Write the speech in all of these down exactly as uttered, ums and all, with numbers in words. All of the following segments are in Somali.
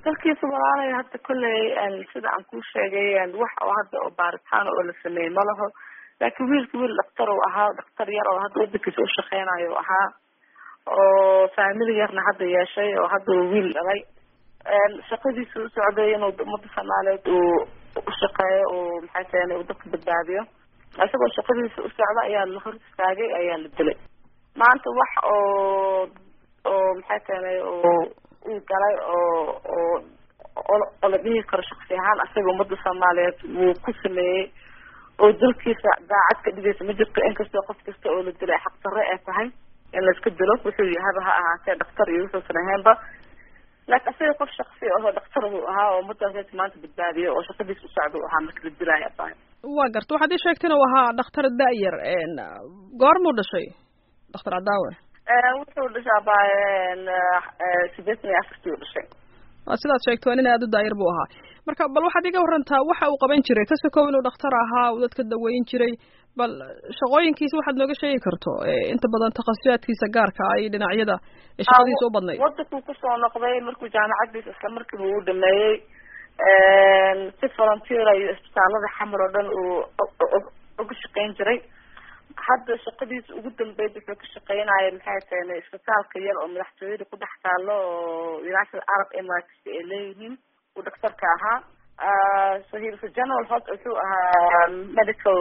dhakhtarkiisa walaalay hadda kolley sida aan kuu sheegay wax oo hadda oo baaritaan oo la sameeyey ma laho laakiin wiilka wiil dhakhtar uu ahaa dhakhtar yar oo hadda wadankiisa u shaqeynayo ahaa oo faamili yarna hadda yeeshay oo hadda wiil dhalay shaqadiisa u socday inuu umada Soomaaliyeed uu u shaqeeyo oo maxay tahay uu dadka badbaadiyo isagoo shaqadiisa u socda ayaa la hor istaagay ayaa la dilay maanta wax oo oo maxay tahay oo uu galay oo oo oo la dhihi karo shakhsi ahaan asagoo umada Soomaaliyeed uu ku sameeyay oo dalkiisa daacad ka dhigaysa ma jirto in kastoo qof kasta oo la dilay xaq darro ay tahay in la iska dilo wuxuu yahay ha ahaatee dhakhtar iyo wuxuu sameeyeenba laakiin asagoo qof shakhsi ah oo dhakhtar uu ahaa oo umadaas maanta badbaadiyo oo shaqadiisa u socdo ahaa markii la dilay baa waa garta waxaad ii sheegtay inuu ahaa dhakhtar da'yar goormuu dhashay dhakhtar Cadaawe wuxuu dhashay baa sideetan iyo afartii u dhashay waa sidaad sheegtay nin aad u daayir buu ahaa marka bal waxaad iga warantaa waxa uu qaban jiray kasta koob inuu dhakhtar ahaa uu dadka daweyn jiray bal shaqooyinkiisa waxaad nooga sheegi karto inta badan takhasusaadkiisa gaarka ah iyo dhinacyada shaqadiisa u badnay waddanku ku soo noqday markuu jaamacadiisa isla markiiba uu dhameeyay si volunteer iyo isbitaalada xamar oo dhan uu uga shaqeyn jiray hadda shaqadiisa ugu dambeyd wuxuu ka shaqeynaya maxay tahay isbitaalka yar oo madaxtooyada ku dhex taalo oo United Arab Emirates ay leeyihiin uu dhakhtarka ahaa so he was a general hospital wuxuu ahaa medical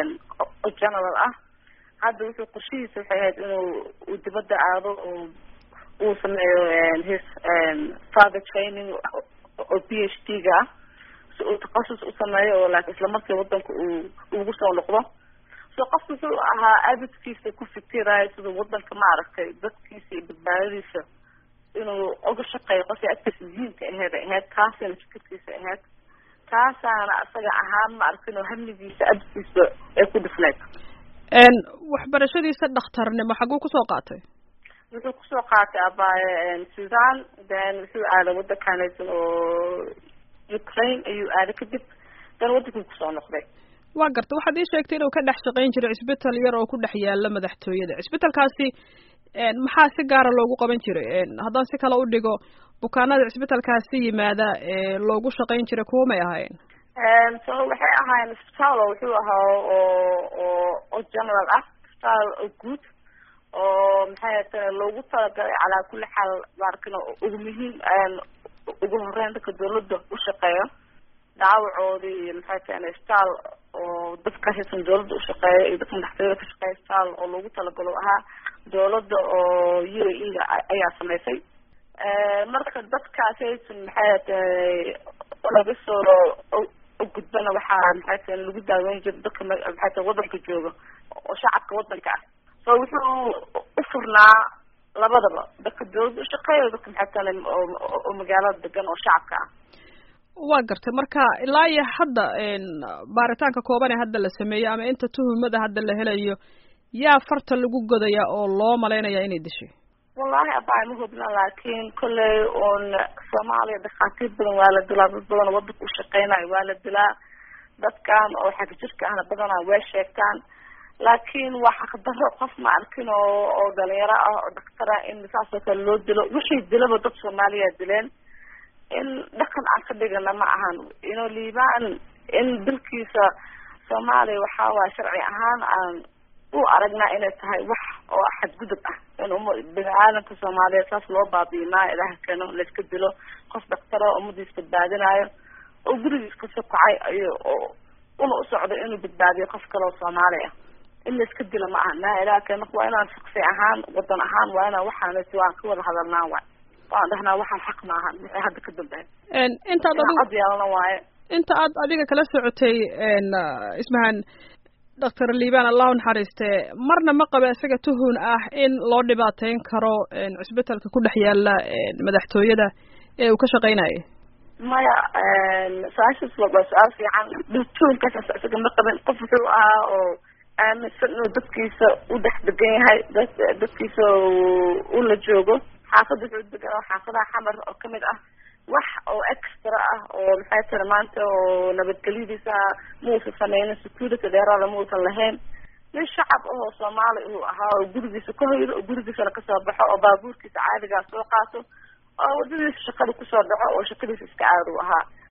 general ah hadda wuxuu qorshihiisa waxay ahayd inuu uu dibadda aado oo uu sameeyo his further training oo P H D ga si uu takhasus u sameeyo oo laakiin isla markii wadanka uu ugu soo noqdo so qofku wuxuu ahaa abidkiisa ku fikiraya sida wadanka ma aragtay dadkiisa iyo badbaadadiisa inuu uga shaqeeyo qofka agtiisa muhiimka aheed aheyd taasina fikirkiisa aheyd taasaana asaga ahaan ma arkin oo hamligiisa abidkiisa ay ku dhifneyd waxbarashadiisa dhakhtarnimo xaguu kusoo qaatay wuxuu kusoo qaatay abaaye Sudan then wuxuu aaday wadankaanaysan oo Ukraine ayuu aaday kadib dan wadankii kusoo noqday waa garta waxaad ii sheegtay inuu ka dhex shaqeyn jiray isbitaal yar oo ku dhex yaala madaxtooyada isbitaalkaasi maxaa si gaara loogu qaban jiray haddaan si kale u dhigo bukaanada isbitaalkaasi yimaada loogu shaqeyn jiray kuwa may ahaayeen so waxay ahaayeen isbitaal oo wuxuu ahaa oo oo oo general ah isbitaal oo guud oo maxay tahay loogu talagalay calaa kulli xaal baarkina ugu muhiim ugu horeyn dadka dawladda u shaqeeyo daawacoodii iyo maxay tahay isbitaal oo dadka haysan dawladda u shaqeeya iyo dadka madaxtooyada ka shaqeeya isbitaal oo loogu talagalo ahaa dawladda oo U A E ayaa samaysay marka dadkaas aysan maxay tahay laga soo gudbana waxaa maxay tahay lagu daaweyn jiray dadka maxay tahay wadanka jooga oo shacabka wadanka ah so wuxuu u furnaa labadaba dadka dawladda u shaqeeya dadka maxay tahay oo magaalada degan oo shacabka ah waa gartay marka ilaa iyo hadda baaritaanka kooban ee hadda la sameeyey ama inta tuhumada hadda la helayo yaa farta lagu godaya oo loo malaynaya inay dishay wallahi abaa ma hubna laakiin kolley oon Soomaaliya dhakhaatiir badan waa la dilaa dad badan wadanka u shaqeynayo waa la dilaa dadkan oo xag jirka ahna badanaa way sheegtaan laakiin waa xaq darro qof ma arkin oo oo dhalinyaro ah oo dhakhtar ah in saas oo kale loo dilo wixii dilaba dad Soomaaliya dileen in dhaqan aan ka dhigana ma ahan inuu liibaan in dalkiisa Soomaaliya waxaa waa sharci ahaan aan u aragnaa inay tahay wax oo xadgudub ah in umma bini'aadamka Soomaaliyeed saas loo baabi'inaa ilaaha keeno la iska dilo qof dhakhtar oo ummadiisa badbaadinayo oo gurigiisa ka soo kacay ayuu una u socdo inuu badbaadiyo qof kale oo Soomaali ah in la iska dilo ma aha naa ilaaha keeno waa inaan shakhsi ahaan wadan ahaan waa inaan waxaan waan ka wada hadalnaa waa waan dhahnaa waxaan xaq ma ahan wixii hadda ka dambeeyay intaad adiga waaye inta aad adiga kala socotay ismahan doctor Liibaan Allah naxariiste marna ma qaba isaga tuhun ah in loo dhibaateyn karo isbitaalka ku dhex yaala madaxtooyada ee uu ka shaqeynayay maya saashis waa su'aal fiican tuhunkaas isaga ma qaban qof wuxuu ahaa oo aaminsan inuu dadkiisa u dhex degan yahay dadkiisa uu la joogo xaafadda wuxuu degan xaafadaha xamar oo kamid ah wax oo extra ah oo maxay tahay maanta oo nabadgelyadiisa muusan sameynin security dheeraada muusan lahayn nin shacab oo Soomaali uu ahaa oo gurigiisa ka hoydo oo gurigiisa ka soo baxo oo baabuurkiisa caadiga soo qaato wadadiisa shaqada kusoo dhaco oo shaqadiisa iska caadi u ahaa